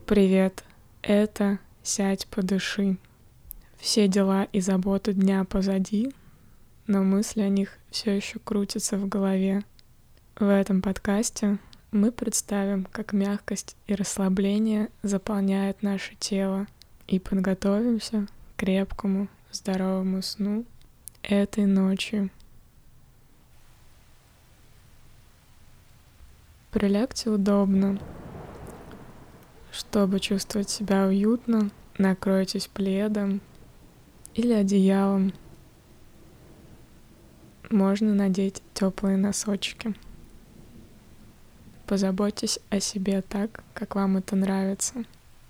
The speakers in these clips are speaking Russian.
Привет, это «Сядь, подыши». Все дела и заботы дня позади, но мысли о них все еще крутятся в голове. В этом подкасте мы представим, как мягкость и расслабление заполняют наше тело, и подготовимся к крепкому, здоровому сну этой ночью. Прилягте удобно. Чтобы чувствовать себя уютно, накройтесь пледом или одеялом. Можно надеть теплые носочки. Позаботьтесь о себе так, как вам это нравится.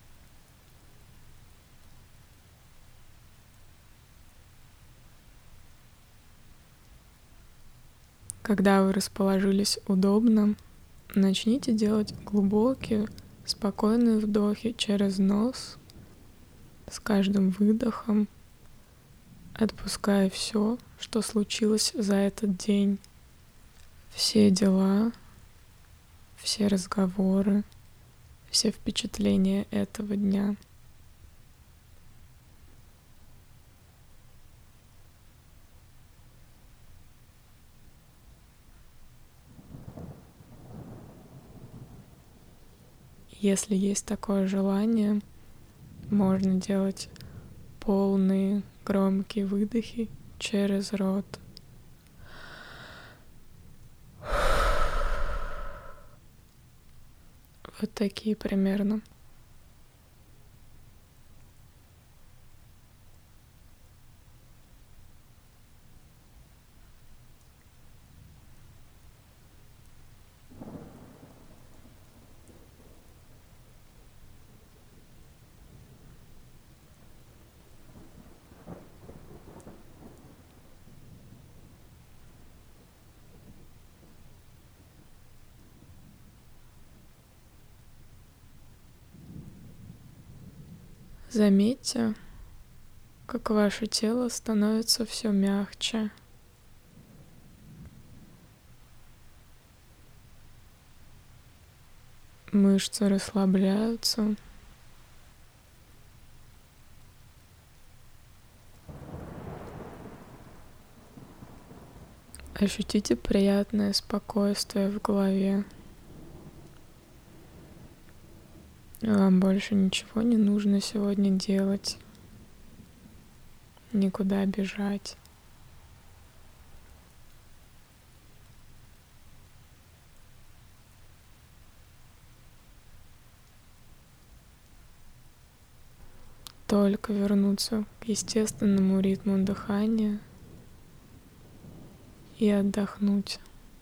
Когда вы расположились удобно, начните делать глубокие, спокойные вдохи через нос, с каждым выдохом отпуская все, что случилось за этот день. Все дела, все разговоры, все впечатления этого дня. Если есть такое желание, можно делать полные громкие выдохи через рот. Вот такие примерно. Заметьте, как ваше тело становится все мягче. Мышцы расслабляются. Ощутите приятное спокойствие в голове. Вам больше ничего не нужно сегодня делать, никуда бежать. Только вернуться к естественному ритму дыхания и отдохнуть.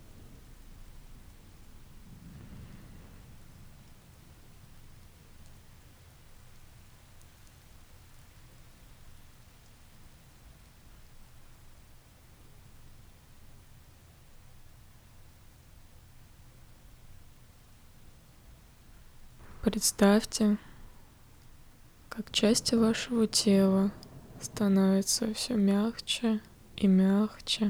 Представьте, как части вашего тела становятся все мягче и мягче.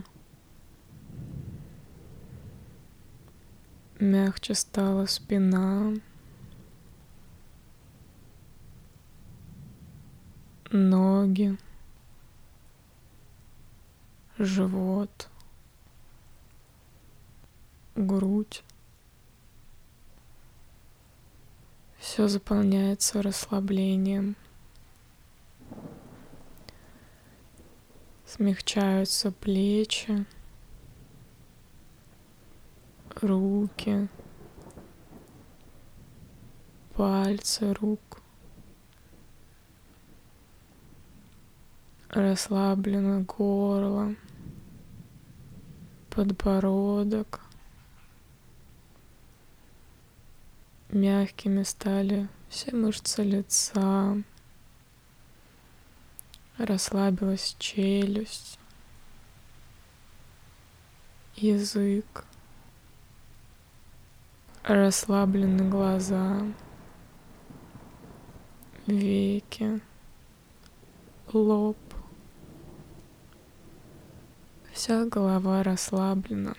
Мягче стала спина, ноги, живот, грудь. Все заполняется расслаблением. Смягчаются плечи, руки, пальцы рук. Расслаблено горло, подбородок. Мягкими стали все мышцы лица. Расслабилась челюсть, язык. Расслаблены глаза, веки, лоб. Вся голова расслаблена.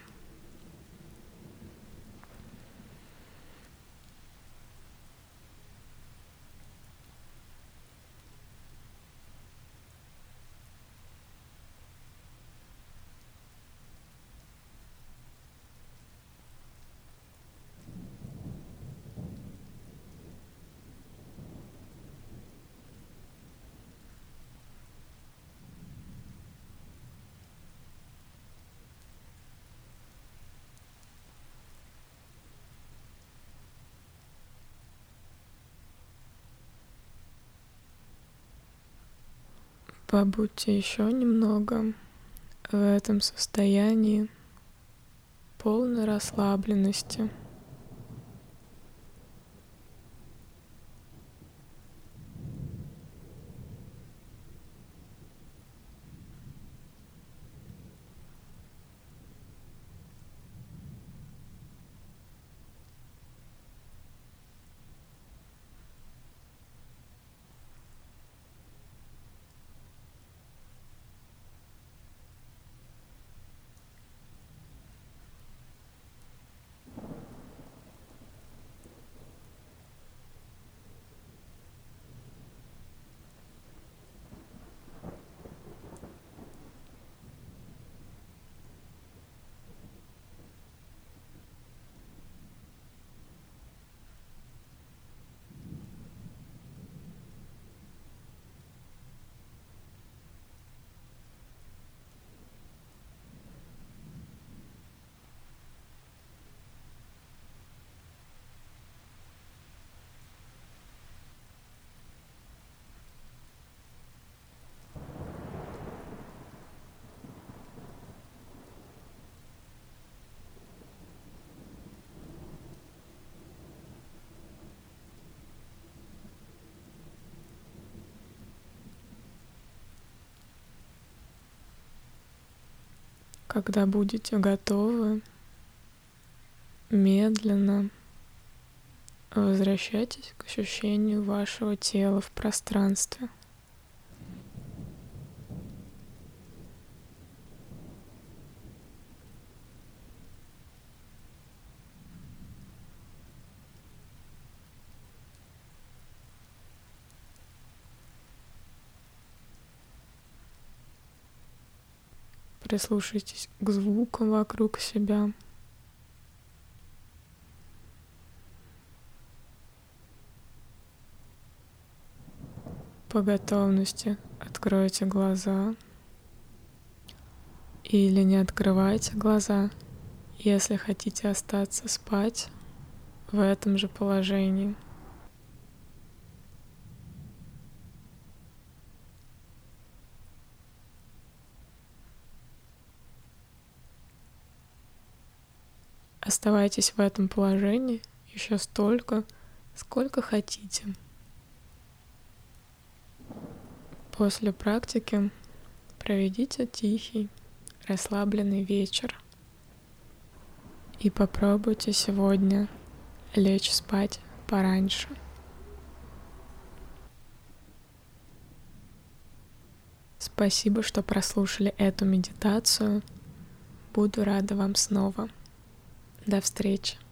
Побудьте еще немного в этом состоянии полной расслабленности. Когда будете готовы, медленно возвращайтесь к ощущению вашего тела в пространстве. Прислушайтесь к звукам вокруг себя. По готовности откройте глаза или не открывайте глаза, если хотите остаться спать в этом же положении. Оставайтесь в этом положении еще столько, сколько хотите. После практики проведите тихий, расслабленный вечер и попробуйте сегодня лечь спать пораньше. Спасибо, что прослушали эту медитацию. Буду рада вам снова. До встречи.